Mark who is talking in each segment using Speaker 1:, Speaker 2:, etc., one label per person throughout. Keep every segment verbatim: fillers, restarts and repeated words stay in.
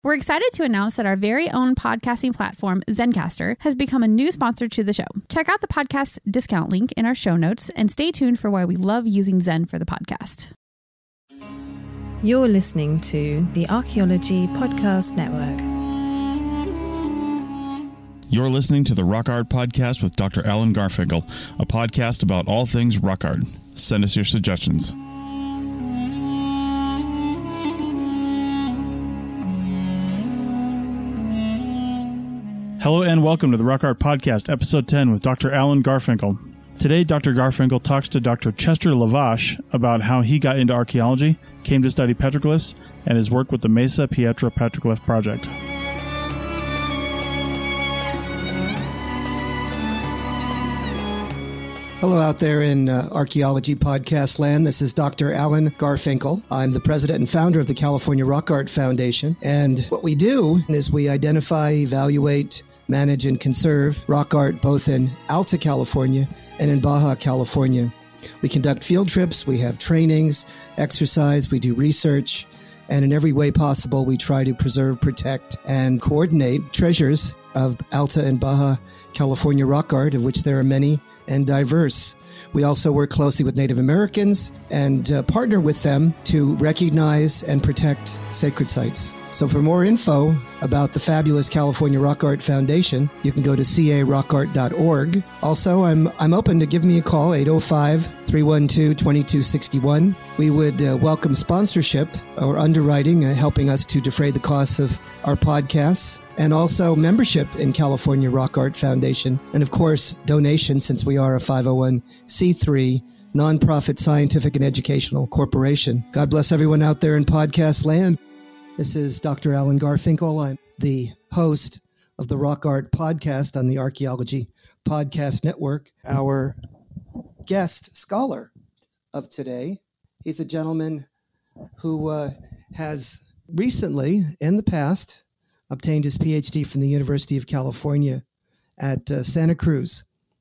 Speaker 1: We're excited to announce that our very own podcasting platform, Zencastr, has become a new sponsor to the show. Check out the podcast discount link in our show notes and stay tuned for why we love using Zen for the podcast.
Speaker 2: You're listening to the Archaeology Podcast Network.
Speaker 3: You're listening to the Rock Art Podcast with Doctor Alan Garfinkel, a podcast about all things rock art. Send us your suggestions.
Speaker 4: Hello and welcome to the Rock Art Podcast, Episode ten with Doctor Alan Garfinkel. Today, Doctor Garfinkel talks to Doctor Chester Lavache about how he got into archaeology, came to study petroglyphs, and his work with the Mesa Pietra Petroglyph Project.
Speaker 5: Hello out there in uh, Archaeology Podcast land. This is Doctor Alan Garfinkel. I'm the president and founder of the California Rock Art Foundation. And what we do is we identify, evaluate, manage, and conserve rock art both in Alta California and in Baja California. We conduct field trips, we have trainings, exercise, we do research, and in every way possible, we try to preserve, protect, and coordinate treasures of Alta and Baja California rock art, of which there are many and diverse. We also work closely with Native Americans and uh, partner with them to recognize and protect sacred sites. So for more info about the fabulous California Rock Art Foundation, you can go to c a rock art dot org. Also, I'm I'm open to give me a call, eight oh five, three one two, two two six one. We would uh, welcome sponsorship or underwriting, uh, helping us to defray the costs of our podcasts, and also membership in California Rock Art Foundation. And of course, donations, since we are a five oh one c three nonprofit scientific and educational corporation. God bless everyone out there in podcast land. This is Doctor Alan Garfinkel. I'm the host of the Rock Art Podcast on the Archaeology Podcast Network. Our guest scholar of today, he's a gentleman who uh, has recently, in the past, obtained his P H D from the University of California at uh, Santa Cruz.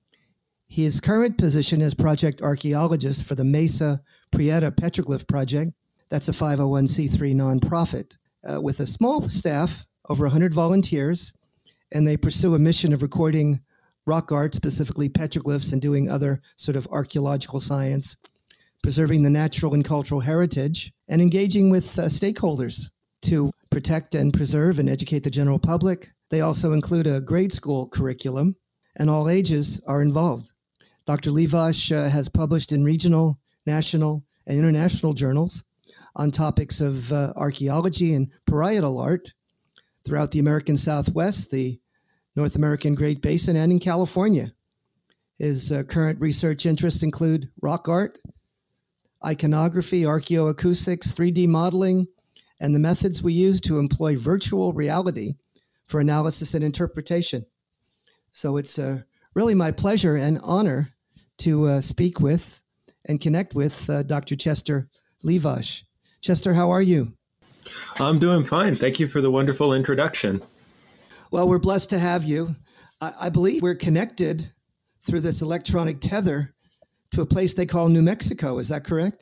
Speaker 5: His current position is project archaeologist for the Mesa Pietra Petroglyph Project. That's a five oh one c three nonprofit uh, with a small staff, over one hundred volunteers, and they pursue a mission of recording rock art, specifically petroglyphs, and doing other sort of archaeological science, preserving the natural and cultural heritage, and engaging with uh, stakeholders to protect and preserve and educate the general public. They also include a grade school curriculum, and all ages are involved. Doctor Lavache uh, has published in regional, national, and international journals on topics of uh, archaeology and parietal art throughout the American Southwest, the North American Great Basin, and in California. His uh, current research interests include rock art, iconography, archaeoacoustics, three D modeling, and the methods we use to employ virtual reality for analysis and interpretation. So it's uh, really my pleasure and honor to uh, speak with and connect with uh, Doctor Chester Lavache. Chester, how are you?
Speaker 6: I'm doing fine. Thank you for the wonderful introduction.
Speaker 5: Well, we're blessed to have you. I, I believe we're connected through this electronic tether to a place they call New Mexico. Is that correct?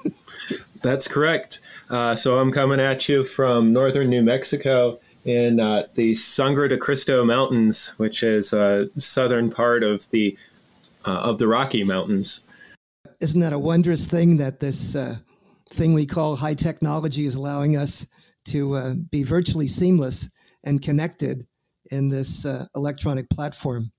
Speaker 6: That's correct. Uh, so I'm coming at you from northern New Mexico in uh, the Sangre de Cristo Mountains, which is a southern part of the uh, of the Rocky Mountains.
Speaker 5: Isn't that a wondrous thing that this uh, thing we call high technology is allowing us to uh, be virtually seamless and connected in this uh, electronic platform?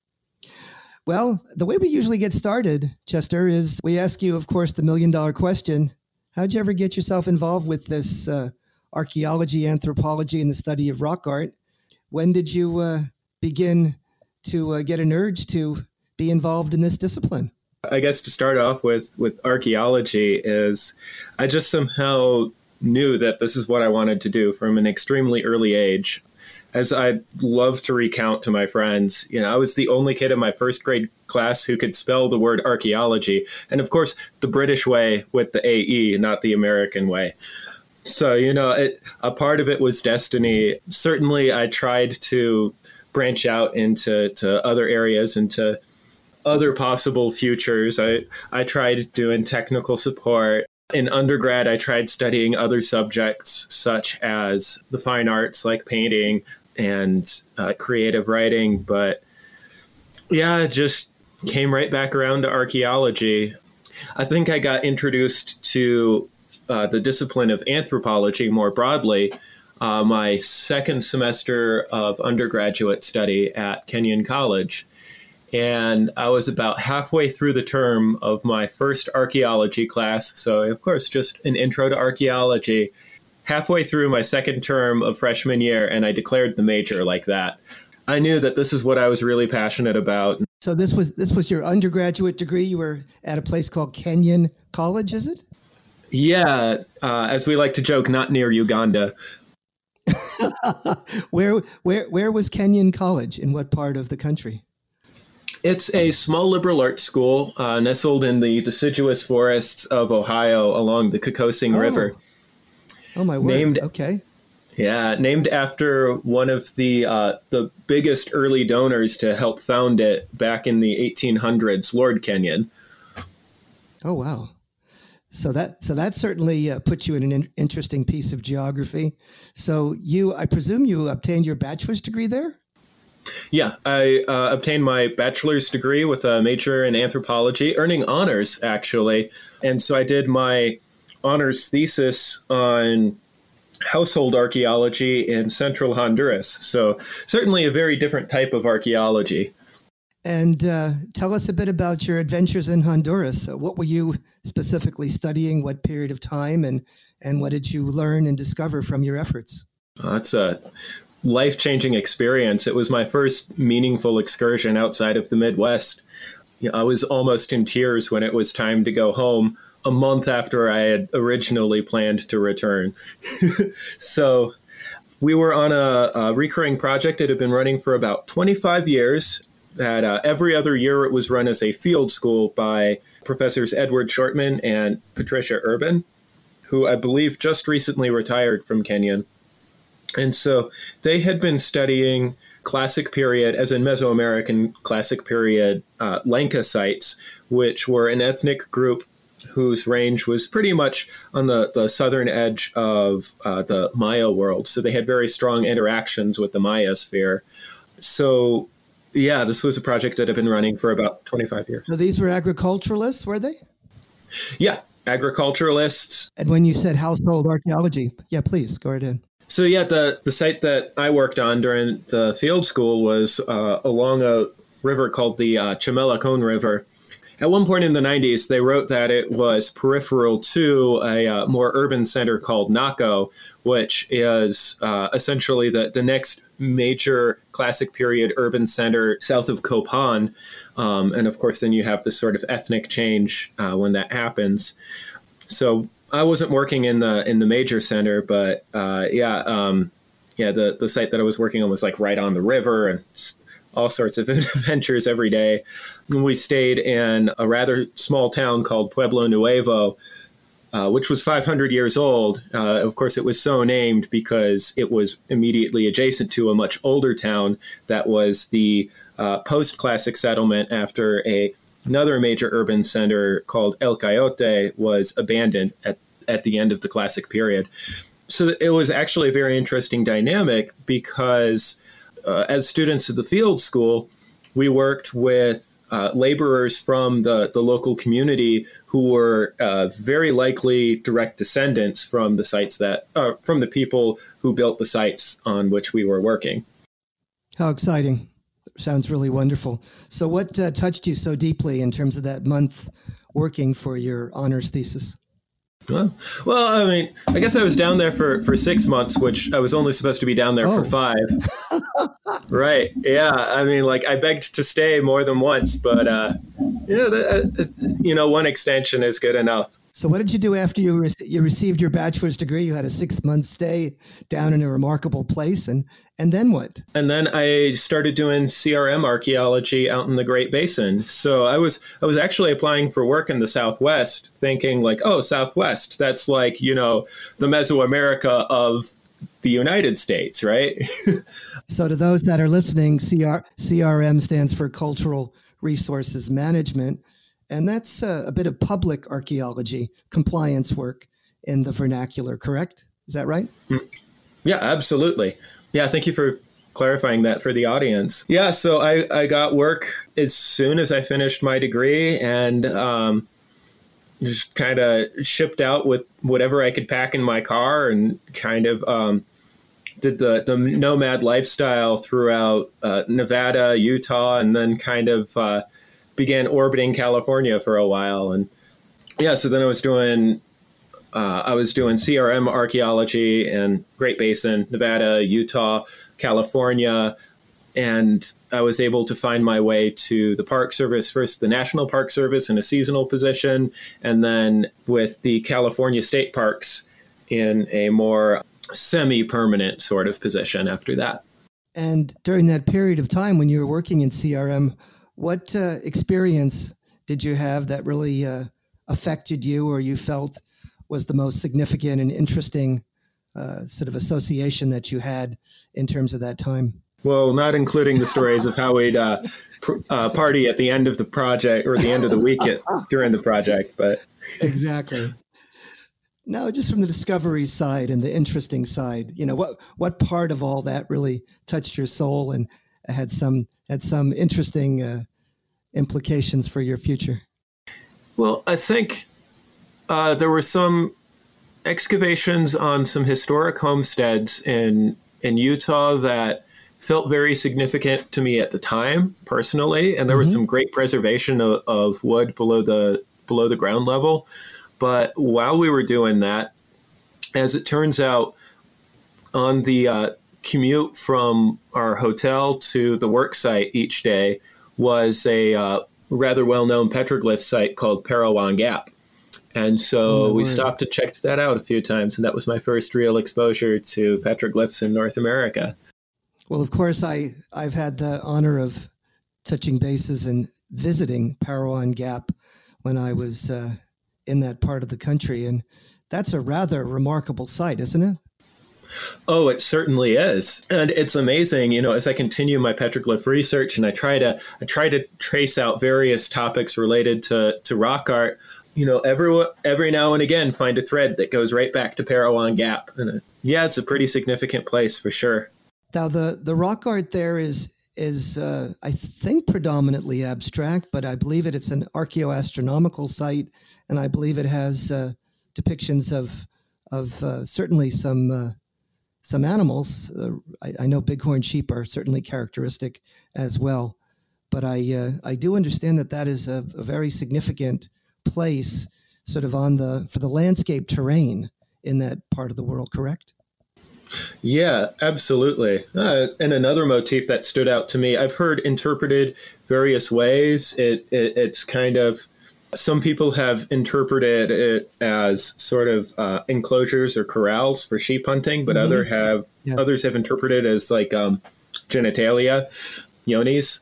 Speaker 5: Well, the way we usually get started, Chester, is we ask you, of course, the million-dollar question. How'd you ever get yourself involved with this uh, archaeology, anthropology, and the study of rock art? When did you uh, begin to uh, get an urge to be involved in this discipline?
Speaker 6: I guess to start off with, with archaeology is I just somehow knew that this is what I wanted to do from an extremely early age. As I love to recount to my friends, you know, I was the only kid in my first grade class who could spell the word archaeology. And of course, the British way with the A E, not the American way. So, you know, it, a part of it was destiny. Certainly, I tried to branch out into to other areas, into other possible futures. I, I tried doing technical support. In undergrad, I tried studying other subjects such as the fine arts like painting and uh, creative writing. But yeah, it just came right back around to archaeology. I think I got introduced to uh, the discipline of anthropology more broadly uh, my second semester of undergraduate study at Kenyon College. And I was about halfway through the term of my first archaeology class. So, of course, just an intro to archaeology. Halfway through my second term of freshman year, and I declared the major like that. I knew that this is what I was really passionate about.
Speaker 5: So this was this was your undergraduate degree. You were at a place called Kenyon College, is it?
Speaker 6: Yeah, uh, as we like to joke, not near Uganda.
Speaker 5: where where where was Kenyon College? In what part of the country?
Speaker 6: It's a small liberal arts school uh, nestled in the deciduous forests of Ohio along the Kokosing
Speaker 5: oh.
Speaker 6: River.
Speaker 5: Oh, my word.
Speaker 6: Named,
Speaker 5: okay.
Speaker 6: Yeah, named after one of the uh, the biggest early donors to help found it back in the eighteen hundreds, Lord Kenyon.
Speaker 5: Oh, wow. So that so that certainly uh, puts you in an in- interesting piece of geography. So you, I presume you obtained your bachelor's degree there?
Speaker 6: Yeah, I uh, obtained my bachelor's degree with a major in anthropology, earning honors, actually. And so I did my honors thesis on household archaeology in central Honduras. So certainly a very different type of archaeology.
Speaker 5: And uh, tell us a bit about your adventures in Honduras. So what were you specifically studying? What period of time? And, and what did you learn and discover from your efforts?
Speaker 6: Uh, that's a life-changing experience. It was my first meaningful excursion outside of the Midwest. You know, I was almost in tears when it was time to go home a month after I had originally planned to return. So we were on a, a recurring project that had been running for about twenty-five years. That uh, every other year it was run as a field school by Professors Edward Shortman and Patricia Urban, who I believe just recently retired from Kenyon. And so they had been studying classic period, as in Mesoamerican classic period, uh, Lenca sites, which were an ethnic group whose range was pretty much on the, the southern edge of uh, the Maya world. So they had very strong interactions with the Maya sphere. So, yeah, this was a project that had been running for about twenty-five years.
Speaker 5: So these were agriculturalists, were they?
Speaker 6: Yeah, agriculturalists.
Speaker 5: And when you said household archaeology, yeah, please, go right ahead.
Speaker 6: So, yeah, the, the site that I worked on during the field school was uh, along a river called the uh, Chamelacon River. At one point in the nineties, they wrote that it was peripheral to a uh, more urban center called Naco, which is uh, essentially the, the next major classic period urban center south of Copan. Um, and, of course, then you have this sort of ethnic change uh, when that happens. So I wasn't working in the in the major center, but uh, yeah, um, yeah, the, the site that I was working on was like right on the river and all sorts of adventures every day. And we stayed in a rather small town called Pueblo Nuevo, uh, which was five hundred years old. Uh, of course, it was so named because it was immediately adjacent to a much older town that was the uh, post-classic settlement after a Another major urban center called El Coyote was abandoned at, at the end of the classic period. So it was actually a very interesting dynamic because uh, as students of the field school, we worked with uh, laborers from the, the local community who were uh, very likely direct descendants from the sites that, uh, from the people who built the sites on which we were working.
Speaker 5: How exciting. Sounds really wonderful. So what uh, touched you so deeply in terms of that month working for your honors thesis?
Speaker 6: Well, well, I mean, I guess I was down there for, for six months, which I was only supposed to be down there oh. for five. Right. Yeah. I mean, like I begged to stay more than once, but, uh, yeah, the, uh, you know, one extension is good enough.
Speaker 5: So what did you do after you, re- you received your bachelor's degree? You had a six-month stay down in a remarkable place, and and then what?
Speaker 6: And then I started doing C R M archaeology out in the Great Basin. So I was I was actually applying for work in the Southwest, thinking like, oh, Southwest, that's like, you know, the Mesoamerica of the United States, right?
Speaker 5: So to those that are listening, C R- C R M stands for Cultural Resources Management. And that's uh, a bit of public archaeology, compliance work in the vernacular, correct? Is that right?
Speaker 6: Yeah, absolutely. Yeah, thank you for clarifying that for the audience. Yeah, so I, I got work as soon as I finished my degree and um, just kind of shipped out with whatever I could pack in my car and kind of um, did the, the nomad lifestyle throughout uh, Nevada, Utah, and then kind of uh, began orbiting California for a while. And yeah, so then I was doing uh, I was doing C R M archaeology in Great Basin, Nevada, Utah, California, and I was able to find my way to the Park Service, first the National Park Service in a seasonal position, and then with the California State Parks in a more semi-permanent sort of position after that.
Speaker 5: And during that period of time when you were working in C R M, what uh, experience did you have that really uh, affected you or you felt was the most significant and interesting uh, sort of association that you had in terms of that time?
Speaker 6: Well, not including the stories of how we'd uh, pr- uh, party at the end of the project or the end of the week at, during the project, but
Speaker 5: exactly. No, just from the discovery side and the interesting side, you know, what what part of all that really touched your soul and had some had some interesting uh, implications for your future?
Speaker 6: Well, I think uh, there were some excavations on some historic homesteads in in Utah that felt very significant to me at the time, personally, and there mm-hmm. was some great preservation of, of wood below the below the ground level. But while we were doing that, as it turns out, on the uh, commute from our hotel to the work site each day was a uh, rather well-known petroglyph site called Parowan Gap. And so oh, we word. stopped and checked that out a few times, and that was my first real exposure to petroglyphs in North America.
Speaker 5: Well, of course, I, I've had the honor of touching bases and visiting Parowan Gap when I was uh, in that part of the country, and that's a rather remarkable site, isn't it?
Speaker 6: Oh, it certainly is. And it's amazing, you know, as I continue my petroglyph research and I try to I try to trace out various topics related to, to rock art, you know, every, every now and again find a thread that goes right back to Parowan Gap. And it, yeah, it's a pretty significant place for sure.
Speaker 5: Now, the, the rock art there is, is uh, I think, predominantly abstract, but I believe it, it's an archaeoastronomical site, and I believe it has uh, depictions of of uh, certainly some uh, some animals. Uh, I, I know bighorn sheep are certainly characteristic as well, but I uh, I do understand that that is a, a very significant place, sort of on the for the landscape terrain in that part of the world. Correct?
Speaker 6: Yeah, absolutely. Uh, and another motif that stood out to me, I've heard interpreted various ways. It, it it's kind of, some people have interpreted it as sort of uh, enclosures or corrals for sheep hunting, but mm-hmm. other have yeah. others have interpreted it as like um, genitalia, yonis.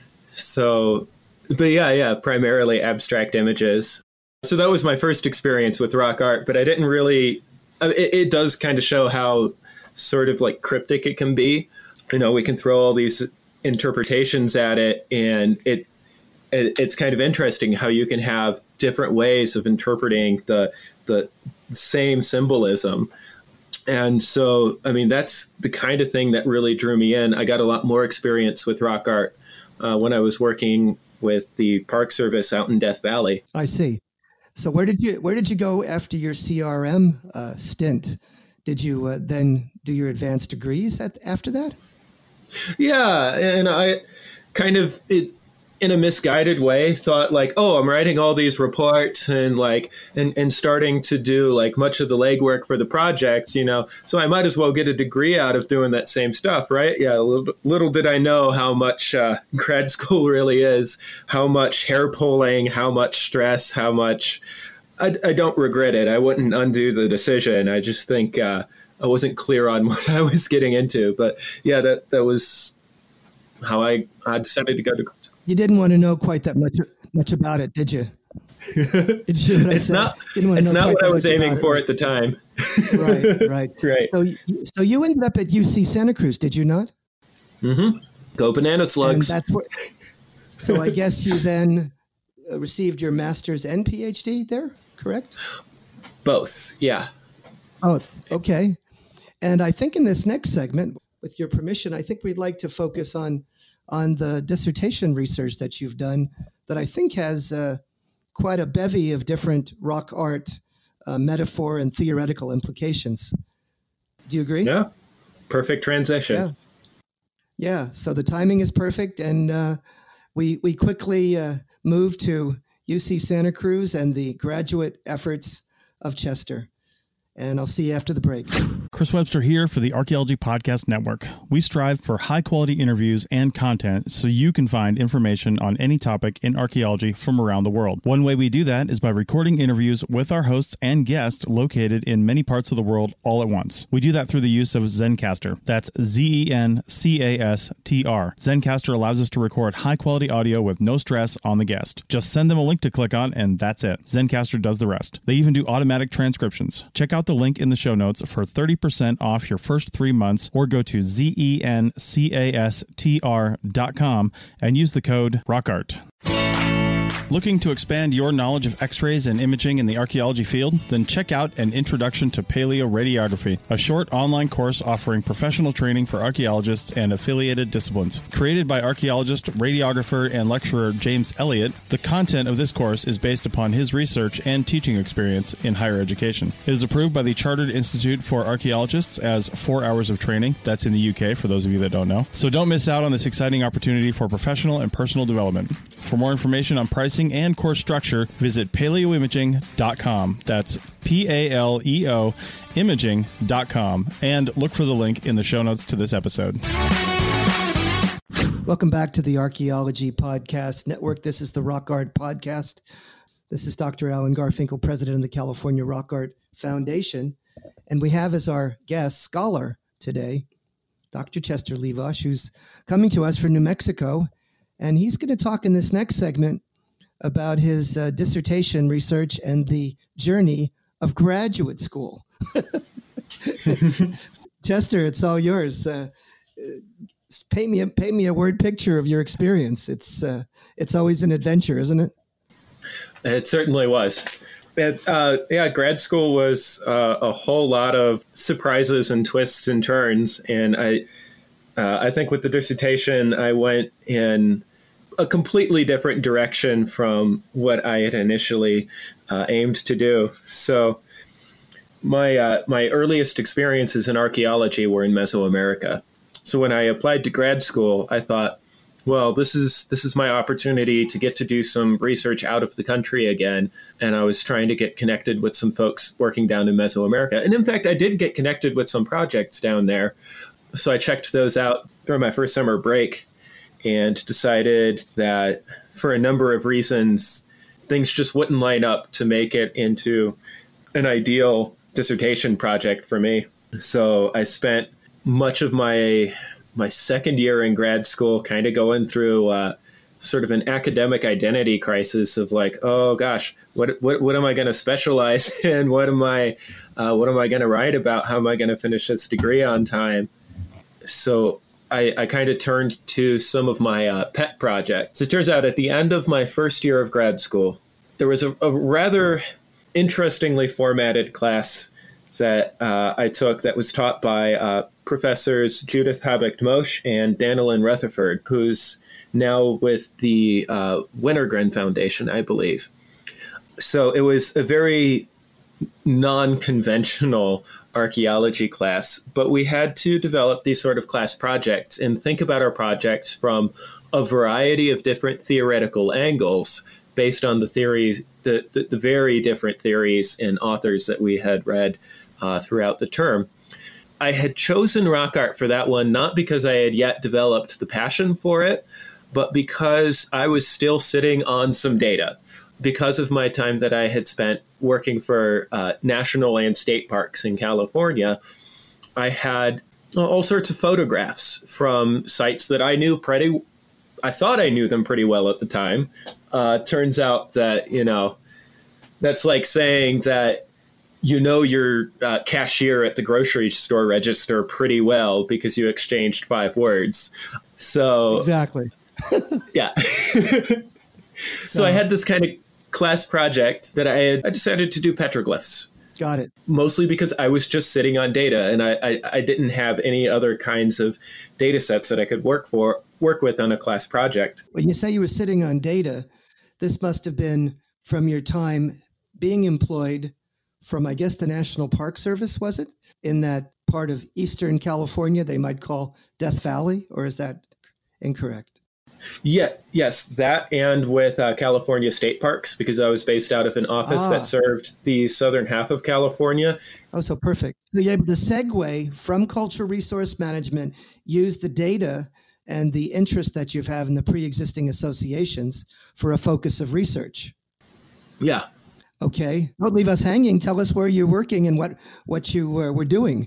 Speaker 6: So, but yeah, yeah, primarily abstract images. So that was my first experience with rock art, but I didn't really, it, it does kind of show how sort of like cryptic it can be. You know, we can throw all these interpretations at it, and it, it it's kind of interesting how you can have different ways of interpreting the the same symbolism. And so, I mean, that's the kind of thing that really drew me in. I got a lot more experience with rock art uh, when I was working with the Park Service out in Death Valley.
Speaker 5: I see. So where did you where did you go after your C R M uh, stint? Did you uh, then do your advanced degrees at, after that?
Speaker 6: Yeah, and I kind of, it, in a misguided way, thought like, oh, I'm writing all these reports and like, and, and starting to do like much of the legwork for the projects, you know, so I might as well get a degree out of doing that same stuff, right? Yeah, little, little did I know how much uh, grad school really is, how much hair pulling, how much stress, how much... I, I don't regret it. I wouldn't undo the decision. I just think uh, I wasn't clear on what I was getting into. But yeah, that, that was how I, I decided to go to.
Speaker 5: You didn't want to know quite that much much about it, did you? Did you
Speaker 6: it's not. It's not what I was aiming for at the time.
Speaker 5: Right, right,
Speaker 6: right.
Speaker 5: So, so you ended up at U C Santa Cruz, did you not?
Speaker 6: Mm-hmm. Go banana slugs.
Speaker 5: And that's what. So I guess you then uh, received your master's and PhD there, correct?
Speaker 6: Both, yeah.
Speaker 5: Both, okay. And I think in this next segment, with your permission, I think we'd like to focus on on the dissertation research that you've done that I think has uh, quite a bevy of different rock art uh, metaphor and theoretical implications. Do you agree?
Speaker 6: Yeah, perfect transition.
Speaker 5: Yeah, yeah. So the timing is perfect, and uh, we we quickly uh, move to U C Santa Cruz and the graduate efforts of Chester. And I'll see you after the break.
Speaker 4: Chris Webster here for the Archaeology Podcast Network. We strive for high-quality interviews and content so you can find information on any topic in archaeology from around the world. One way we do that is by recording interviews with our hosts and guests located in many parts of the world all at once. We do that through the use of Zencastr. That's Z E N C A S T R. Zencastr allows us to record high-quality audio with no stress on the guest. Just send them a link to click on, and that's it. Zencastr does the rest. They even do automatic transcriptions. Check out the link in the show notes for thirty percent off your first three months or go to Z E N C A S T R dot com and use the code ROCKART. Looking to expand your knowledge of X-rays and imaging in the archaeology field? Then check out An Introduction to Paleoradiography, a short online course offering professional training for archaeologists and affiliated disciplines. Created by archaeologist, radiographer, and lecturer James Elliott, the content of this course is based upon his research and teaching experience in higher education. It is approved by the Chartered Institute for Archaeologists as four hours of training. That's in the U K, for those of you that don't know. So don't miss out on this exciting opportunity for professional and personal development. For more information on pricing and course structure, visit paleoimaging dot com. That's P A L E O imaging dot com. And look for the link in the show notes to this episode.
Speaker 5: Welcome back to the Archaeology Podcast Network. This is the Rock Art Podcast. This is Doctor Alan Garfinkel, president of the California Rock Art Foundation. And we have as our guest scholar today, Doctor Chester Levosh, who's coming to us from New Mexico. And he's going to talk in this next segment about his uh, dissertation research and the journey of graduate school. Chester, it's all yours. Uh, paint me a, paint me a word picture of your experience. It's uh, it's always an adventure, isn't it?
Speaker 6: It certainly was. It, uh, yeah, grad school was uh, a whole lot of surprises and twists and turns. And I, uh, I think with the dissertation, I went in a completely different direction from what I had initially uh, aimed to do. So my uh, my earliest experiences in archaeology were in Mesoamerica. So when I applied to grad school, I thought, well, this is this is my opportunity to get to do some research out of the country again. And I was trying to get connected with some folks working down in Mesoamerica. And in fact, I did get connected with some projects down there. So I checked those out during my first summer break and decided that for a number of reasons, things just wouldn't line up to make it into an ideal dissertation project for me. So I spent much of my my second year in grad school kind of going through uh, sort of an academic identity crisis of like, oh gosh, what what, what am I going to specialize in? What am I uh, what am I going to write about? How am I going to finish this degree on time? So I, I kind of turned to some of my uh, pet projects. It turns out at the end of my first year of grad school, there was a, a rather interestingly formatted class that uh, I took that was taught by uh, Professors Judith Habicht-Mosch and Danilin Rutherford, who's now with the uh, Wintergren Foundation, I believe. So it was a very non-conventional archaeology class, but we had to develop these sort of class projects and think about our projects from a variety of different theoretical angles based on the theories, the, the, the very different theories and authors that we had read uh, throughout the term. I had chosen rock art for that one, not because I had yet developed the passion for it, but because I was still sitting on some data. Because of my time that I had spent working for uh, national and state parks in California, I had all sorts of photographs from sites that I knew pretty, I thought I knew them pretty well at the time. Uh, turns out that, you know, that's like saying that you know your uh, cashier at the grocery store register pretty well because you exchanged five words. So
Speaker 5: exactly.
Speaker 6: Yeah. So, so I had this kind of class project that I had I decided to do petroglyphs.
Speaker 5: Got it.
Speaker 6: Mostly because I was just sitting on data, and I, I, I didn't have any other kinds of data sets that I could work for work with on a class project.
Speaker 5: When you say you were sitting on data, this must have been from your time being employed from, I guess, the National Park Service, was it? In that part of Eastern California they might call Death Valley, or is that incorrect?
Speaker 6: Yeah, yes, that and with uh, California State Parks, because I was based out of an office
Speaker 5: ah.
Speaker 6: that served the southern half of California.
Speaker 5: Oh, so perfect. So you're able to segue from cultural resource management, use the data and the interest that you have in the pre-existing associations for a focus of research.
Speaker 6: Yeah.
Speaker 5: Okay. Don't leave us hanging. Tell us where you're working and what, what you uh, were doing.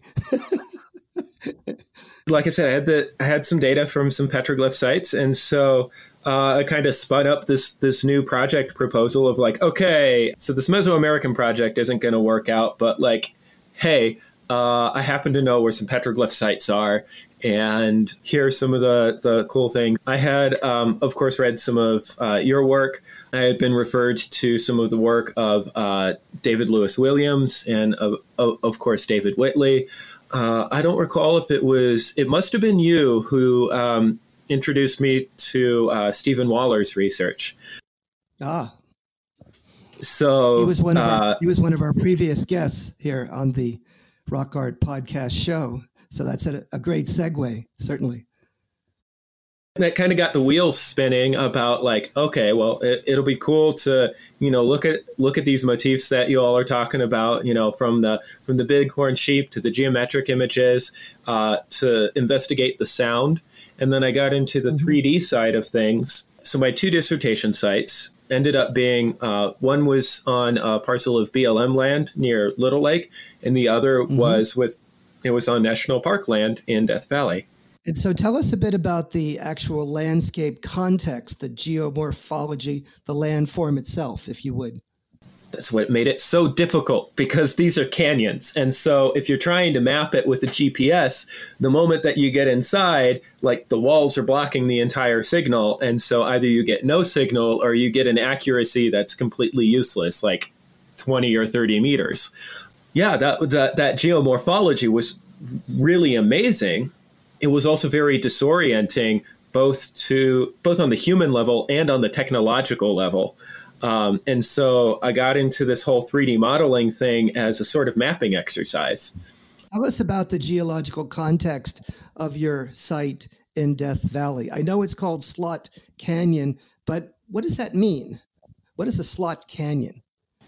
Speaker 6: Like I said, I had the I had some data from some petroglyph sites, and so uh, I kind of spun up this this new project proposal of like, okay, so this Mesoamerican project isn't going to work out, but like, hey, uh, I happen to know where some petroglyph sites are, and here's some of the the cool things. I had, um, of course, read some of uh, your work. I had been referred to some of the work of uh, David Lewis Williams and of, of, of course David Whitley. Uh, I don't recall if it was, it must have been you who um, introduced me to uh, Stephen Waller's research.
Speaker 5: Ah.
Speaker 6: So
Speaker 5: he was one of
Speaker 6: uh,
Speaker 5: our, he was one of our previous guests here on the Rock Art podcast show. So that's a, a great segue, certainly.
Speaker 6: That kind of got the wheels spinning about like, okay, well, it, it'll be cool to, you know, look at look at these motifs that you all are talking about, you know, from the from the bighorn sheep to the geometric images, uh, to investigate the sound. And then I got into the mm-hmm. three D side of things. So my two dissertation sites ended up being, uh, one was on a parcel of B L M land near Little Lake, and the other mm-hmm. was with, it was on national park land in Death Valley.
Speaker 5: And so tell us a bit about the actual landscape context, the geomorphology, the landform itself, if you would.
Speaker 6: That's what made it so difficult, because these are canyons. And so if you're trying to map it with a G P S, the moment that you get inside, like the walls are blocking the entire signal. And so either you get no signal or you get an accuracy that's completely useless, like twenty or thirty meters. Yeah, that that, that geomorphology was really amazing. It was also very disorienting, both to both on the human level and on the technological level. Um, and so I got into this whole three D modeling thing as a sort of mapping exercise.
Speaker 5: Tell us about the geological context of your site in Death Valley. I know it's called Slot Canyon, but what does that mean? What is a slot canyon?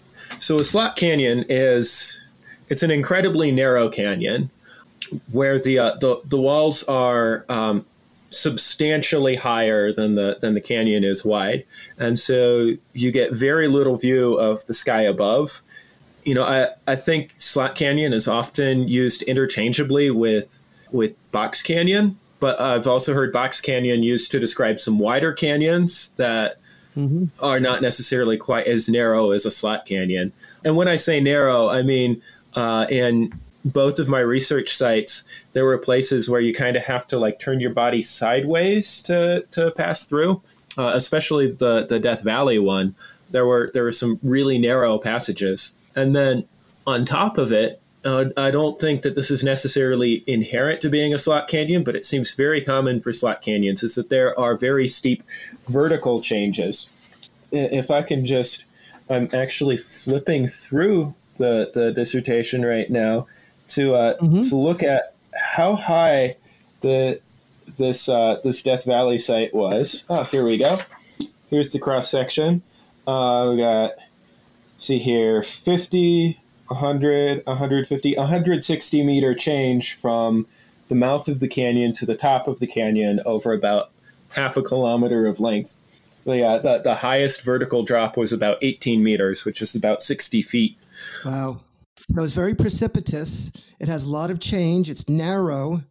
Speaker 6: So a slot canyon is, it's an incredibly narrow canyon where the uh, the, the walls are um, substantially higher than the than the canyon is wide, and so you get very little view of the sky above. You know, I, I think Slot Canyon is often used interchangeably with with Box Canyon, but I've also heard Box Canyon used to describe some wider canyons that mm-hmm. are not necessarily quite as narrow as a Slot Canyon. And when I say narrow, I mean uh, in both of my research sites, there were places where you kind of have to like turn your body sideways to, to pass through, uh, especially the, the Death Valley one. There were there were some really narrow passages. And then on top of it, uh, I don't think that this is necessarily inherent to being a slot canyon, but it seems very common for slot canyons, is that there are very steep vertical changes. If I can just, I'm actually flipping through the, the dissertation right now to uh, mm-hmm. to look at how high the this uh, this Death Valley site was. Oh, here we go. Here's the cross section. Uh, we got, see here, fifty, one hundred, one hundred fifty, one hundred sixty meter change from the mouth of the canyon to the top of the canyon over about half a kilometer of length. So yeah, the, the highest vertical drop was about eighteen meters, which is about sixty feet.
Speaker 5: Wow. So it's very precipitous. It has a lot of change. It's narrow.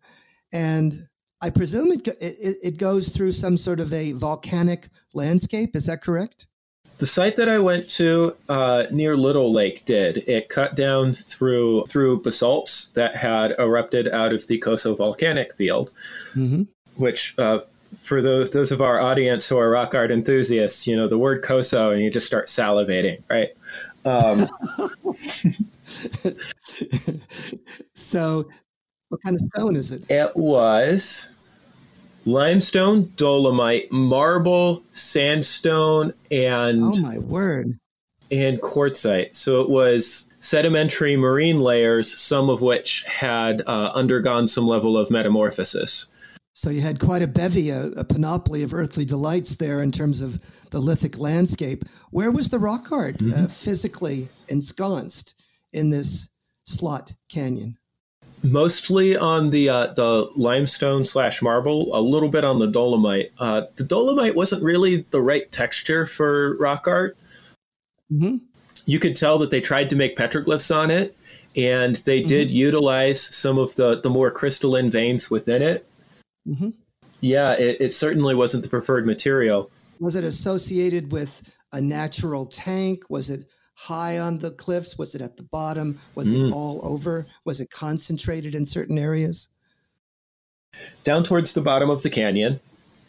Speaker 5: And I presume it, it, it goes through some sort of a volcanic landscape. Is that correct?
Speaker 6: The site that I went to uh, near Little Lake did. It cut down through through basalts that had erupted out of the Coso volcanic field, mm-hmm. which uh, for those those of our audience who are rock art enthusiasts, you know, the word Koso, and you just start salivating, right? Um,
Speaker 5: so what kind of stone is it?
Speaker 6: It was limestone, dolomite, marble, sandstone, and
Speaker 5: oh my word,
Speaker 6: and quartzite. So it was sedimentary marine layers, some of which had uh, undergone some level of metamorphosis.
Speaker 5: So you had quite a bevy, a, a panoply of earthly delights there in terms of the lithic landscape. Where was the rock art mm-hmm. uh, physically ensconced in this slot canyon?
Speaker 6: Mostly on the uh, the limestone slash marble, a little bit on the dolomite. Uh, the dolomite wasn't really the right texture for rock art. Mm-hmm. You could tell that they tried to make petroglyphs on it, and they mm-hmm. did utilize some of the, the more crystalline veins within it. Mm-hmm. Yeah, it, it certainly wasn't the preferred material.
Speaker 5: Was it associated with a natural tank? Was it high on the cliffs? Was it at the bottom? Was mm. it all over? Was it concentrated in certain areas?
Speaker 6: Down towards the bottom of the canyon.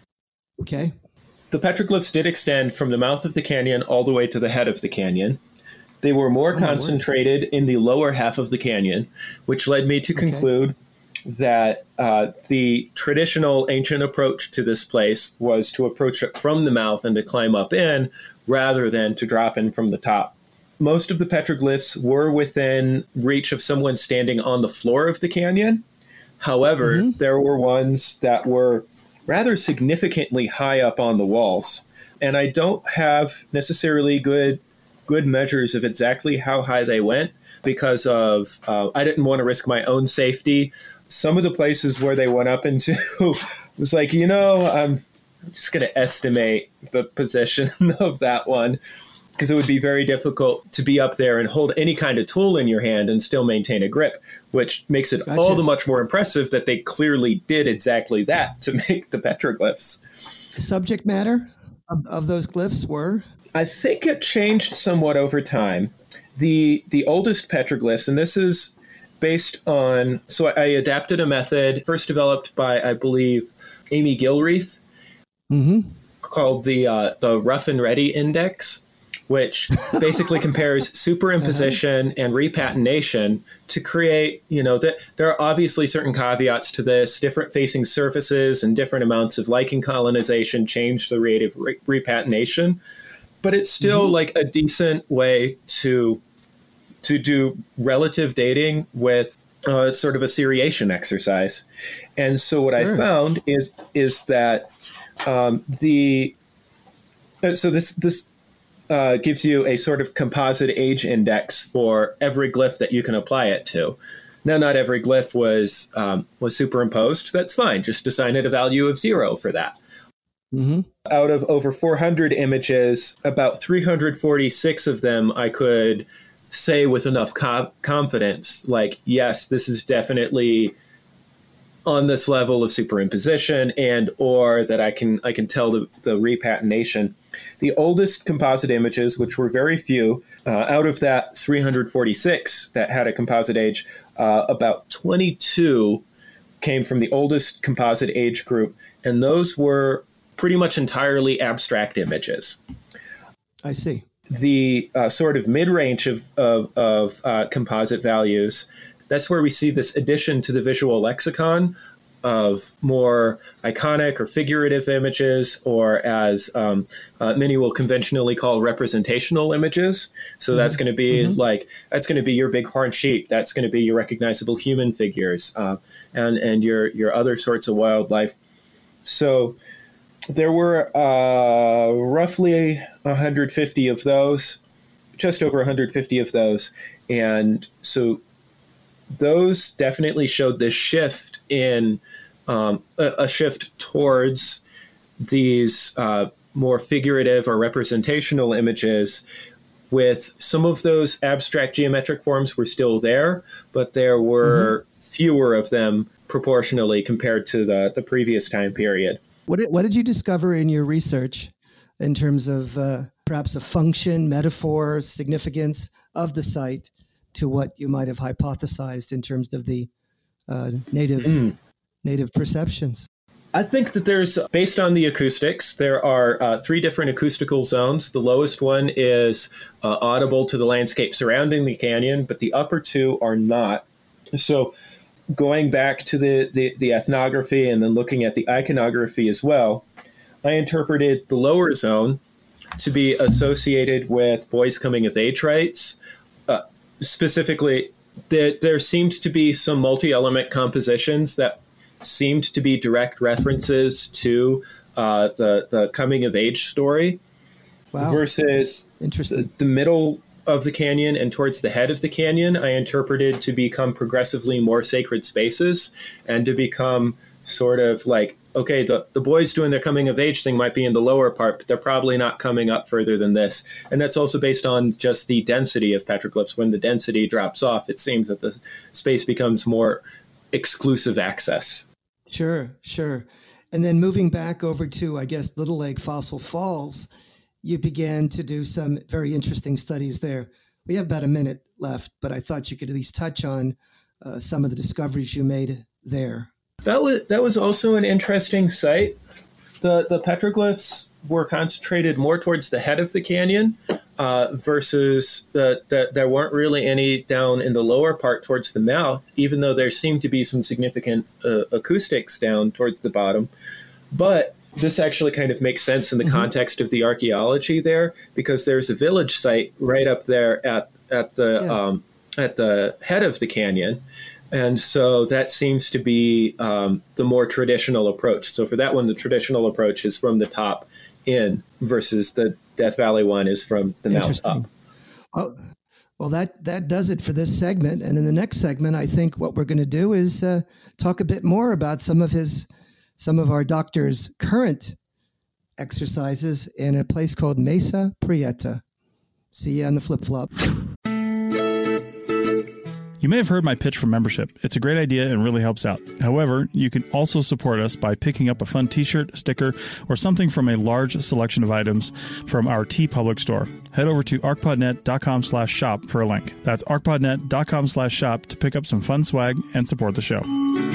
Speaker 5: Okay.
Speaker 6: The petroglyphs did extend from the mouth of the canyon all the way to the head of the canyon. They were more oh, concentrated in the lower half of the canyon, which led me to okay. conclude that uh, the traditional ancient approach to this place was to approach it from the mouth and to climb up in rather than to drop in from the top. Most of the petroglyphs were within reach of someone standing on the floor of the canyon. However, mm-hmm. there were ones that were rather significantly high up on the walls. And I don't have necessarily good good measures of exactly how high they went because of uh, I didn't want to risk my own safety. Some of the places where they went up into was like, you know, I'm just going to estimate the position of that one because it would be very difficult to be up there and hold any kind of tool in your hand and still maintain a grip, which makes it gotcha. all the much more impressive that they clearly did exactly that to make the petroglyphs.
Speaker 5: Subject matter of, of those glyphs were?
Speaker 6: I think it changed somewhat over time. The the oldest petroglyphs, and this is based on, so I adapted a method first developed by, I believe, Amy Gilreath, mm-hmm. called the uh, the Rough and Ready Index, which basically compares superimposition and repatination to create, you know, that there are obviously certain caveats to this. Different facing surfaces and different amounts of lichen colonization change the rate of re- repatination, but it's still mm-hmm. like a decent way to to do relative dating with uh, sort of a seriation exercise. And so what sure. I found is is that um, the so this this uh, gives you a sort of composite age index for every glyph that you can apply it to. Now, not every glyph was um, was superimposed. That's fine. Just assign it a value of zero for that. Mm-hmm. Out of over four hundred images, about three hundred forty-six of them I could say with enough co- confidence, like, yes, this is definitely on this level of superimposition, and or that I can I can tell the, the repatination. The oldest composite images, which were very few, uh, out of that three hundred forty-six that had a composite age, uh, about twenty-two came from the oldest composite age group, and those were pretty much entirely abstract images.
Speaker 5: I see.
Speaker 6: The uh, sort of mid-range of, of, of uh, composite values, that's where we see this addition to the visual lexicon of more iconic or figurative images, or as um, uh, many will conventionally call representational images. So mm-hmm. that's going to be mm-hmm. like, that's going to be your bighorn sheep. That's going to be your recognizable human figures uh, and, and your, your other sorts of wildlife. So there were uh, roughly one hundred fifty of those, just over one hundred fifty of those. And so those definitely showed this shift in um, a, a shift towards these uh, more figurative or representational images, with some of those abstract geometric forms were still there, but there were mm-hmm. fewer of them proportionally compared to the, the previous time period.
Speaker 5: What did, what did you discover in your research in terms of uh, perhaps a function, metaphor, significance of the site to what you might have hypothesized in terms of the uh, native mm. native perceptions?
Speaker 6: I think that there's, based on the acoustics, there are uh, three different acoustical zones. The lowest one is uh, audible to the landscape surrounding the canyon, but the upper two are not. So going back to the, the, the ethnography and then looking at the iconography as well, I interpreted the lower zone to be associated with boys' coming of age rites. Uh, specifically, there, there seemed to be some multi-element compositions that seemed to be direct references to uh, the, the coming of age story.
Speaker 5: Wow.
Speaker 6: Versus
Speaker 5: Interesting.
Speaker 6: The, the middle of the canyon and towards the head of the canyon, I interpreted to become progressively more sacred spaces and to become sort of like, okay, the, the boys doing their coming of age thing might be in the lower part, but they're probably not coming up further than this. And that's also based on just the density of petroglyphs. When the density drops off, it seems that the space becomes more exclusive access.
Speaker 5: Sure, sure. And then moving back over to, I guess, Little Lake Fossil Falls, you began to do some very interesting studies there. We have about a minute left, but I thought you could at least touch on uh, some of the discoveries you made there.
Speaker 6: That was that was also an interesting site. The the petroglyphs were concentrated more towards the head of the canyon uh, versus the, the, there weren't really any down in the lower part towards the mouth, even though there seemed to be some significant uh, acoustics down towards the bottom. But this actually kind of makes sense in the mm-hmm. context of the archaeology there, because there's a village site right up there at at the yeah. um, at the head of the canyon. And so that seems to be um, the more traditional approach. So for that one, the traditional approach is from the top in versus the Death Valley one is from the mouth up.
Speaker 5: Well, well, that, that does it for this segment. And in the next segment, I think what we're going to do is uh, talk a bit more about some of his, some of our doctor's current exercises in a place called Mesa Prieta. See you on the flip-flop.
Speaker 4: You may have heard my pitch for membership. It's a great idea and really helps out. However, you can also support us by picking up a fun t-shirt, sticker, or something from a large selection of items from our TeePublic store. Head over to arcpodnet.com slash shop for a link. That's arcpodnet.com slash shop to pick up some fun swag and support the show.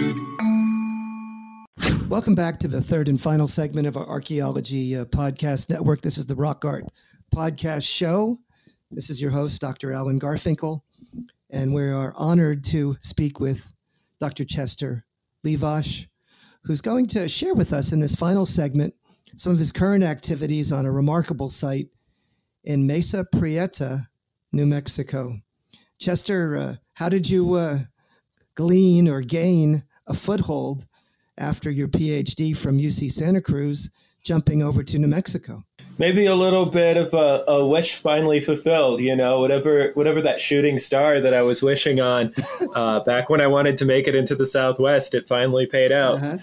Speaker 5: Welcome back to the third and final segment of our Archaeology uh, Podcast Network. This is the Rock Art Podcast Show. This is your host, Doctor Alan Garfinkel. And we are honored to speak with Doctor Chester Levash, who's going to share with us in this final segment some of his current activities on a remarkable site in Mesa Prieta, New Mexico. Chester, uh, how did you uh, glean or gain a foothold after your P H D from U C Santa Cruz, jumping over to New Mexico?
Speaker 6: Maybe a little bit of a, a wish finally fulfilled, you know, whatever whatever that shooting star that I was wishing on uh, back when I wanted to make it into the Southwest, it finally paid out.
Speaker 5: Uh-huh.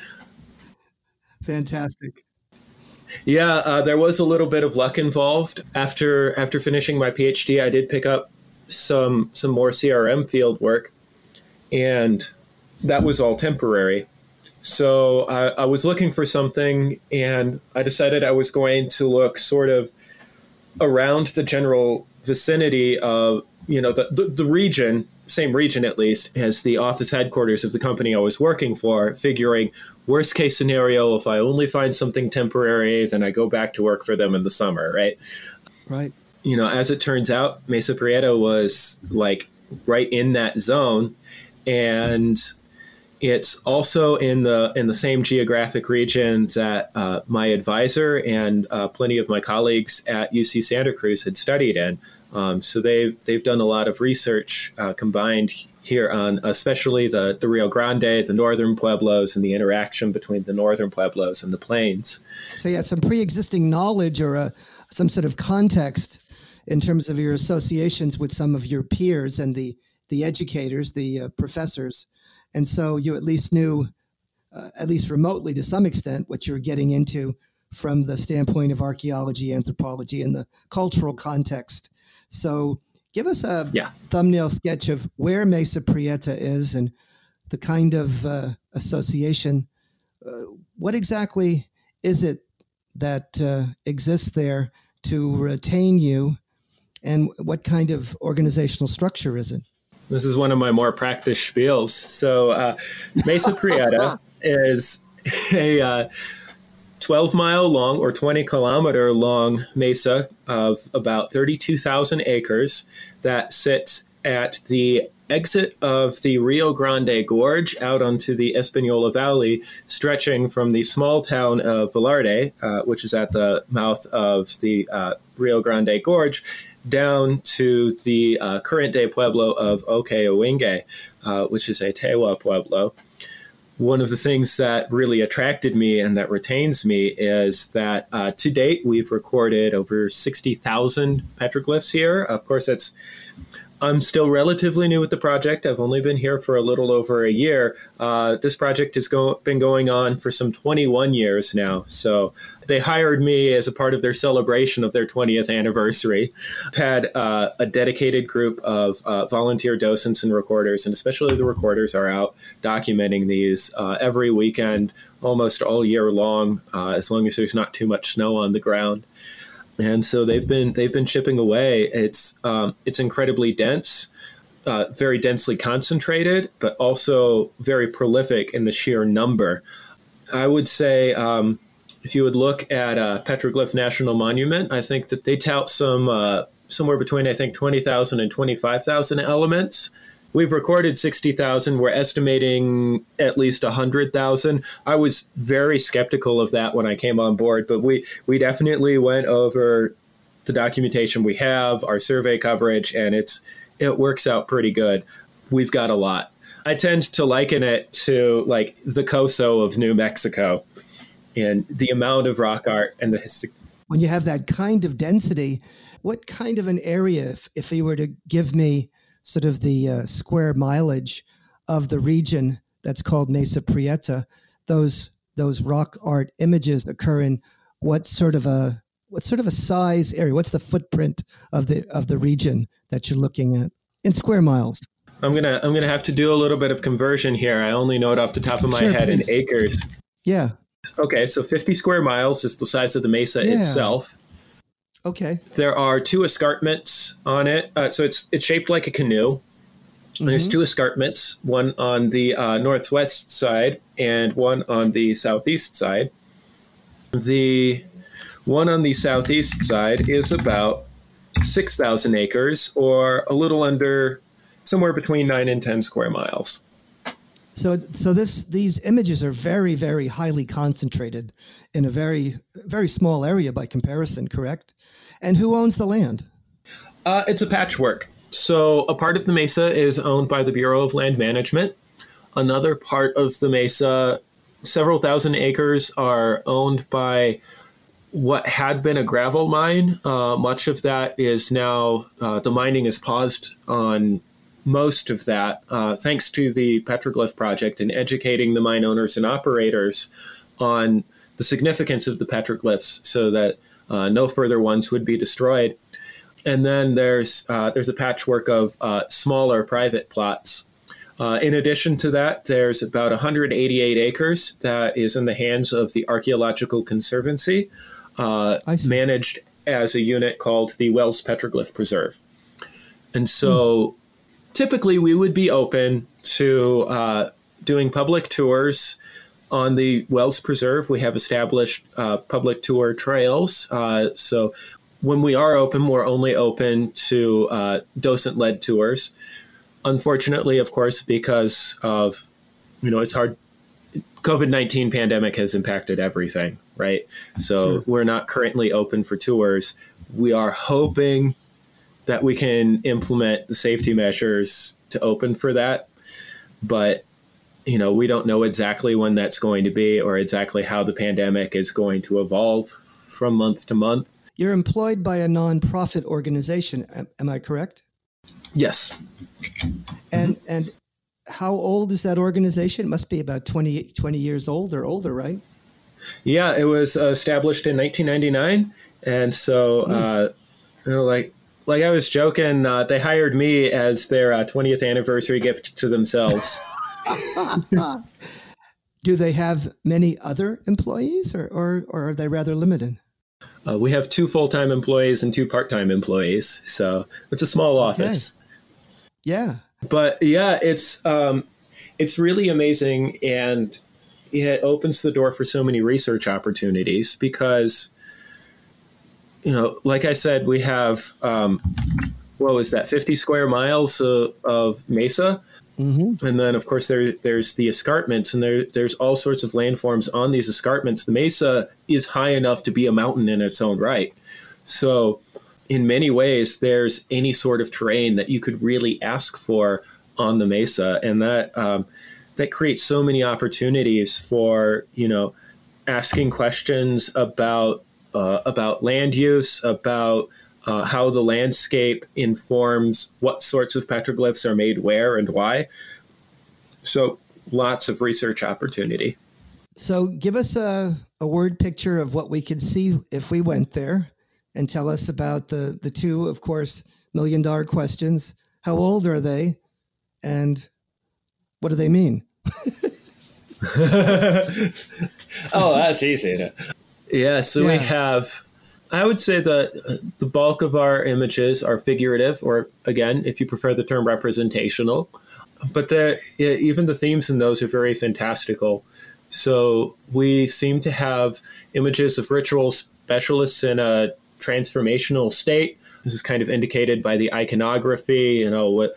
Speaker 5: Fantastic.
Speaker 6: Yeah, uh, there was a little bit of luck involved. After after finishing my P H D, I did pick up some some more C R M field work, and that was all temporary. So I, I was looking for something, and I decided I was going to look sort of around the general vicinity of, you know, the, the, the region, same region at least, as the office headquarters of the company I was working for, figuring worst case scenario, if I only find something temporary, then I go back to work for them in the summer, right?
Speaker 5: Right.
Speaker 6: You know, as it turns out, Mesa Prieta was like right in that zone, and it's also in the in the same geographic region that uh, my advisor and uh, plenty of my colleagues at U C Santa Cruz had studied in. Um, so they've, they've done a lot of research uh, combined here on especially the, the Rio Grande, the northern Pueblos, and the interaction between the northern Pueblos and the plains.
Speaker 5: So you had some pre-existing knowledge or a, some sort of context in terms of your associations with some of your peers and the, the educators, the uh, professors. And so you at least knew, uh, at least remotely to some extent, what you were getting into from the standpoint of archaeology, anthropology, and the cultural context. So give us a yeah. thumbnail sketch of where Mesa Prieta is and the kind of uh, association. Uh, what exactly is it that uh, exists there to retain you, and what kind of organizational structure is it?
Speaker 6: This is one of my more practiced spiels. So uh, Mesa Prieta is a uh, twelve mile long or twenty kilometer long mesa of about thirty-two thousand acres that sits at the exit of the Rio Grande Gorge out onto the Espanola Valley, stretching from the small town of Velarde, uh, which is at the mouth of the uh, Rio Grande Gorge, down to the uh, current-day pueblo of Okeowinge, uh, which is a Tewa pueblo. One of the things that really attracted me and that retains me is that uh, to date, we've recorded over sixty thousand petroglyphs here. Of course, that's I'm still relatively new with the project. I've only been here for a little over a year. Uh, this project has go- been going on for some twenty-one years now. So they hired me as a part of their celebration of their twentieth anniversary. I've had uh, a dedicated group of uh, volunteer docents and recorders, and especially the recorders are out documenting these uh, every weekend, almost all year long, uh, as long as there's not too much snow on the ground. And so they've been they've been chipping away. It's um, it's incredibly dense, uh, very densely concentrated, but also very prolific in the sheer number. I would say um, if you would look at uh, Petroglyph National Monument, I think that they tout some uh, somewhere between I think twenty thousand and twenty-five thousand elements. We've recorded sixty thousand. We're estimating at least one hundred thousand. I was very skeptical of that when I came on board, but we, we definitely went over the documentation we have, our survey coverage, and it's it works out pretty good. We've got a lot. I tend to liken it to like the Coso of New Mexico and the amount of rock art and the history.
Speaker 5: When you have that kind of density, what kind of an area, if, if you were to give me sort of the uh, square mileage of the region that's called Mesa Prieta, those those rock art images occur in what sort of a what sort of a size area? What's the footprint of the of the region that you're looking at in square miles?
Speaker 6: I'm gonna I'm gonna have to do a little bit of conversion here. I only know it off the top of my
Speaker 5: Sure,
Speaker 6: head
Speaker 5: please.
Speaker 6: in acres.
Speaker 5: Yeah.
Speaker 6: Okay, so fifty square miles is the size of the mesa
Speaker 5: Yeah.
Speaker 6: itself.
Speaker 5: Okay.
Speaker 6: There are two escarpments on it. Uh, so it's it's shaped like a canoe. And there's two escarpments, one on the uh, northwest side and one on the southeast side. The one on the southeast side is about six thousand acres, or a little under, somewhere between nine and ten square miles.
Speaker 5: So, so this these images are very, very highly concentrated in a very, very small area by comparison, correct? And who owns the land?
Speaker 6: Uh, it's a patchwork. So a part of the mesa is owned by the Bureau of Land Management. Another part of the mesa, several thousand acres, are owned by what had been a gravel mine. Uh, much of that is now, uh, the mining is paused on most of that, uh, thanks to the Petroglyph Project and educating the mine owners and operators on the significance of the petroglyphs so that uh, no further ones would be destroyed. And then there's uh, there's a patchwork of uh, smaller private plots. Uh, in addition to that, there's about one hundred eighty-eight acres that is in the hands of the Archaeological Conservancy, uh, managed as a unit called the Wells Petroglyph Preserve. And so hmm. typically we would be open to uh, doing public tours on the Wells Preserve. We have established uh, public tour trails. Uh, so when we are open, we're only open to uh, docent-led tours. Unfortunately, of course, because of, you know, it's hard. COVID nineteen pandemic has impacted everything, right? So sure. We're not currently open for tours. We are hoping that we can implement the safety measures to open for that. But, you know, we don't know exactly when that's going to be or exactly how the pandemic is going to evolve from month to month.
Speaker 5: You're employed by a nonprofit organization. Am I correct?
Speaker 6: Yes.
Speaker 5: And mm-hmm. and how old is that organization? It must be about twenty, twenty years old or older, right?
Speaker 6: Yeah, it was uh, established in nineteen ninety-nine. And so, mm. uh, you know, like, like I was joking, uh, they hired me as their uh, twentieth anniversary gift to themselves.
Speaker 5: Do they have many other employees or, or, or are they rather limited?
Speaker 6: Uh, we have two full-time employees and two part-time employees. So it's a small office.
Speaker 5: Okay. Yeah.
Speaker 6: But yeah, it's um, it's really amazing. And, it opens the door for so many research opportunities because, you know, like I said, we have, um, what was that, fifty square miles of, of mesa. Mm-hmm. And then, of course, there there's the escarpments, and there there's all sorts of landforms on these escarpments. The mesa is high enough to be a mountain in its own right. So in many ways, there's any sort of terrain that you could really ask for on the mesa. And that um, that creates so many opportunities for, you know, asking questions about uh, about land use, about uh, how the landscape informs what sorts of petroglyphs are made where and why. So lots of research opportunity.
Speaker 5: So give us a, a word picture of what we could see if we went there, and tell us about the, the two, of course, million dollar questions. How old are they? And what do they mean?
Speaker 6: Oh, that's easy. Yeah, so yeah. we have, I would say that the bulk of our images are figurative, or again, if you prefer the term, representational. But the, even the themes in those are very fantastical. So we seem to have images of ritual specialists in a transformational state. This is kind of indicated by the iconography, you know, what.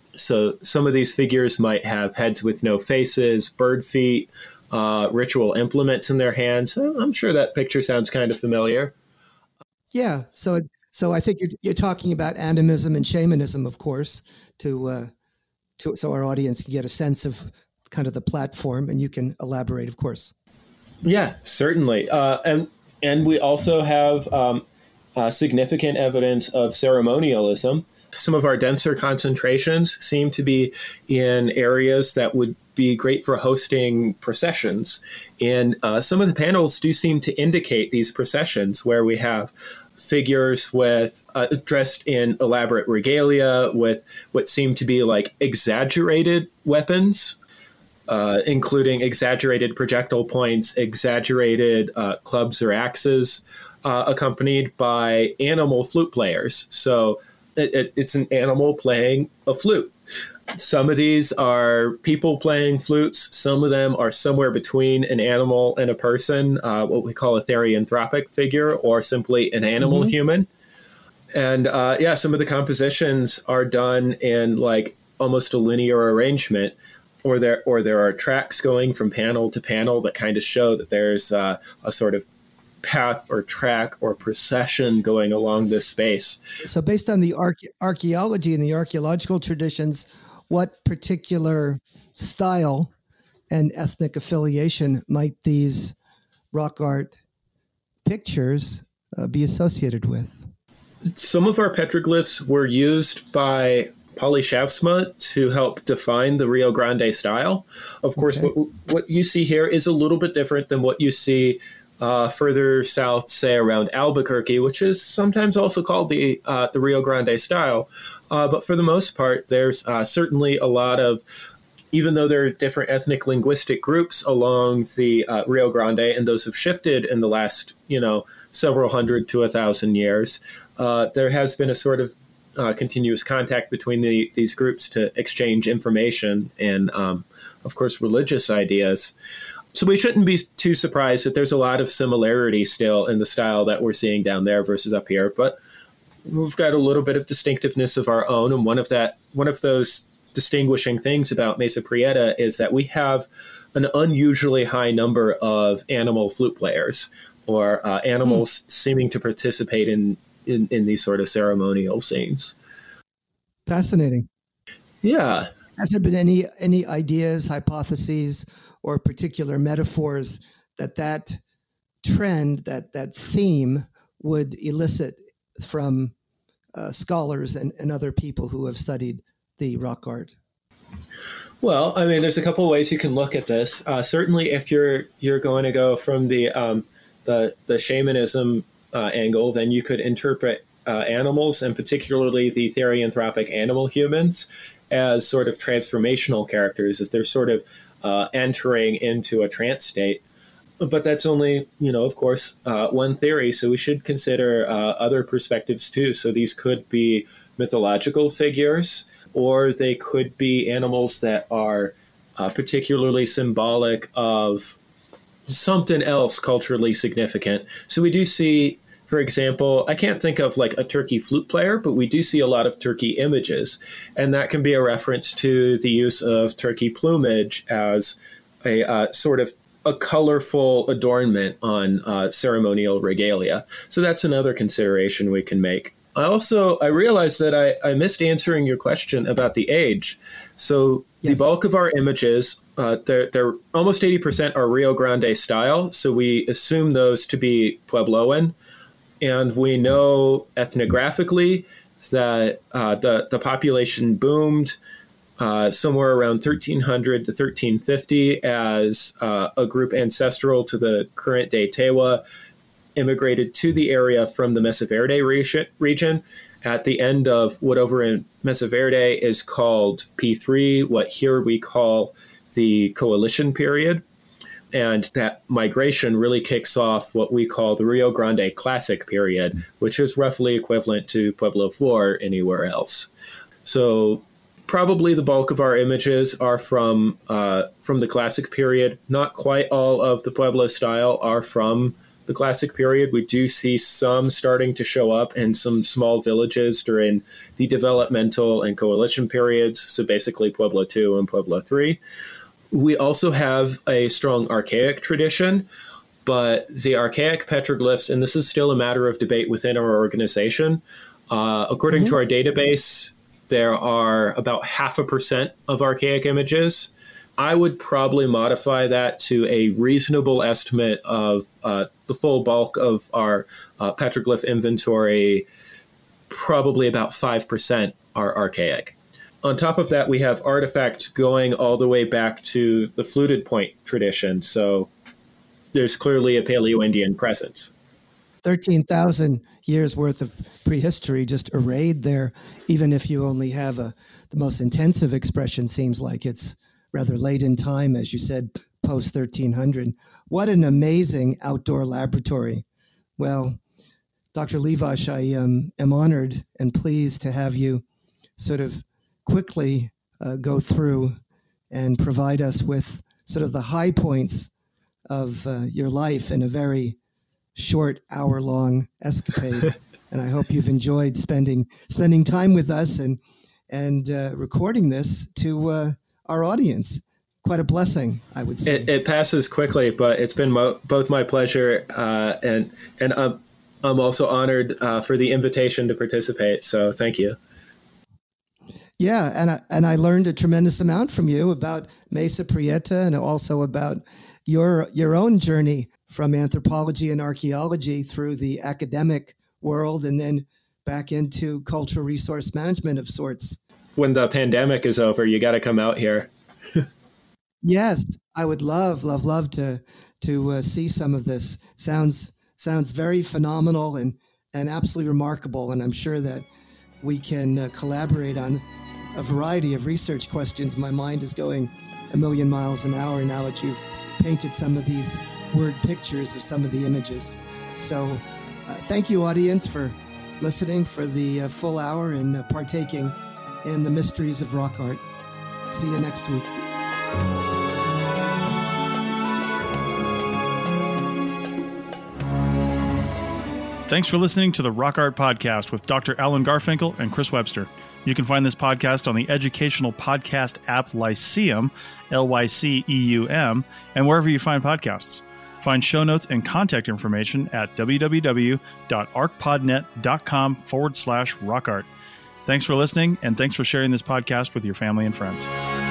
Speaker 6: So some of these figures might have heads with no faces, bird feet, uh, ritual implements in their hands. I'm sure that picture sounds kind of familiar.
Speaker 5: Yeah. So so I think you're, you're talking about animism and shamanism, of course, to, uh, to so our audience can get a sense of kind of the platform, and you can elaborate, of course.
Speaker 6: Yeah, certainly. Uh, and, and we also have um, uh, significant evidence of ceremonialism. Some of our denser concentrations seem to be in areas that would be great for hosting processions. And uh, some of the panels do seem to indicate these processions where we have figures with uh, dressed in elaborate regalia with what seem to be like exaggerated weapons, uh, including exaggerated projectile points, exaggerated uh, clubs or axes, uh, accompanied by animal flute players. So It, it, it's an animal playing a flute. Some of these are people playing flutes. Some of them are somewhere between an animal and a person, uh, what we call a therianthropic figure, or simply an animal mm-hmm. human. And uh, yeah, some of the compositions are done in like almost a linear arrangement, or there or there are tracks going from panel to panel that kind of show that there's uh, a sort of path or track or procession going along this space.
Speaker 5: So based on the arche- archaeology and the archaeological traditions, what particular style and ethnic affiliation might these rock art pictures uh, be associated with?
Speaker 6: Some of our petroglyphs were used by Polyshavsma to help define the Rio Grande style. Of course, okay. what, what you see here is a little bit different than what you see Uh, further south, say around Albuquerque, which is sometimes also called the uh, the Rio Grande style. Uh, but for the most part, there's uh, certainly a lot of, even though there are different ethnic linguistic groups along the uh, Rio Grande, and those have shifted in the last, you know, several hundred to a thousand years, uh, there has been a sort of uh, continuous contact between the, these groups to exchange information and, um, of course, religious ideas. So we shouldn't be too surprised that there's a lot of similarity still in the style that we're seeing down there versus up here. But we've got a little bit of distinctiveness of our own. And one of that, one of those distinguishing things about Mesa Prieta is that we have an unusually high number of animal flute players, or uh, animals mm. seeming to participate in, in, in these sort of ceremonial scenes.
Speaker 5: Fascinating.
Speaker 6: Yeah.
Speaker 5: Has there been any any ideas, hypotheses, or particular metaphors that that trend, that that theme would elicit from uh, scholars and, and other people who have studied the rock art?
Speaker 6: Well, I mean, there's a couple of ways you can look at this. Uh, certainly, if you're you're going to go from the um, the the shamanism uh, angle, then you could interpret uh, animals, and particularly the therianthropic animal humans, as sort of transformational characters, as they're sort of uh, entering into a trance state. But that's only, you know, of course, uh, one theory. So we should consider uh, other perspectives too. So these could be mythological figures, or they could be animals that are uh, particularly symbolic of something else culturally significant. So we do see, for example, I can't think of like a turkey flute player, but we do see a lot of turkey images. And that can be a reference to the use of turkey plumage as a uh, sort of a colorful adornment on uh, ceremonial regalia. So that's another consideration we can make. I also, I realized that I, I missed answering your question about the age. So yes. The bulk of our images, uh, they're, they're almost eighty percent are Rio Grande style. So we assume those to be Puebloan. And we know ethnographically that uh, the, the population boomed uh, somewhere around thirteen hundred to thirteen fifty as uh, a group ancestral to the current day Tewa immigrated to the area from the Mesa Verde region at the end of what over in Mesa Verde is called P three, what here we call the coalition period. And that migration really kicks off what we call the Rio Grande Classic period, which is roughly equivalent to Pueblo four anywhere else. So probably the bulk of our images are from uh, from the Classic period. Not quite all of the Pueblo style are from the Classic period. We do see some starting to show up in some small villages during the developmental and coalition periods, so basically Pueblo two and Pueblo three. We also have a strong archaic tradition, but the archaic petroglyphs, and this is still a matter of debate within our organization, uh, according mm-hmm. to our database, there are about half a percent of archaic images. I would probably modify that to a reasonable estimate of uh, the full bulk of our uh, petroglyph inventory. Probably about five percent are archaic. On top of that, we have artifacts going all the way back to the fluted point tradition. So there's clearly a Paleo-Indian presence.
Speaker 5: thirteen thousand years worth of prehistory just arrayed there, even if you only have a, the most intensive expression seems like it's rather late in time, as you said, post thirteen hundred. What an amazing outdoor laboratory. Well, Doctor Levash, I um, am honored and pleased to have you sort of quickly uh, go through and provide us with sort of the high points of uh, your life in a very short hour-long escapade. And I hope you've enjoyed spending spending time with us and, and uh, recording this to uh, our audience. Quite a blessing, I would say.
Speaker 6: It, it passes quickly, but it's been mo- both my pleasure uh, and and I'm, I'm also honored uh, for the invitation to participate. So thank you.
Speaker 5: Yeah, and I, and I learned a tremendous amount from you about Mesa Prieta and also about your your own journey from anthropology and archaeology through the academic world and then back into cultural resource management of sorts.
Speaker 6: When the pandemic is over, you got to come out here.
Speaker 5: Yes, I would love, love, love to to uh, see some of this. Sounds sounds very phenomenal and, and absolutely remarkable. And I'm sure that we can uh, collaborate on a variety of research questions. My mind is going a million miles an hour now that you've painted some of these word pictures of some of the images. So uh, thank you, audience, for listening for the uh, full hour and uh, partaking in the mysteries of rock art. See you next week.
Speaker 4: Thanks for listening to the Rock Art Podcast with Doctor Alan Garfinkel and Chris Webster. You can find this podcast on the educational podcast app Lyceum, L Y C E U M, and wherever you find podcasts. Find show notes and contact information at www.arcpodnet.com forward slash rockart. Thanks for listening, and thanks for sharing this podcast with your family and friends.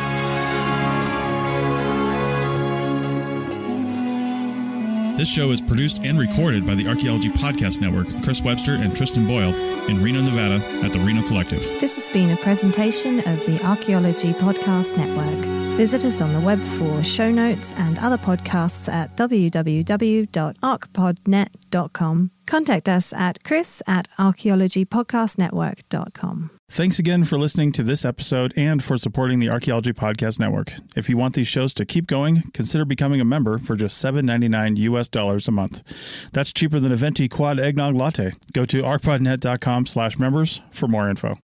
Speaker 3: This show is produced and recorded by the Archaeology Podcast Network, Chris Webster and Tristan Boyle, in Reno, Nevada, at the Reno Collective.
Speaker 2: This has been a presentation of the Archaeology Podcast Network. Visit us on the web for show notes and other podcasts at w w w dot arc pod net dot com. Contact us at chris at archaeology podcast network dot com.
Speaker 4: Thanks again for listening to this episode and for supporting the Archaeology Podcast Network. If you want these shows to keep going, consider becoming a member for just seven dollars and ninety-nine U S dollars a month. That's cheaper than a venti quad eggnog latte. Go to arcpodnet dot com slash members for more info.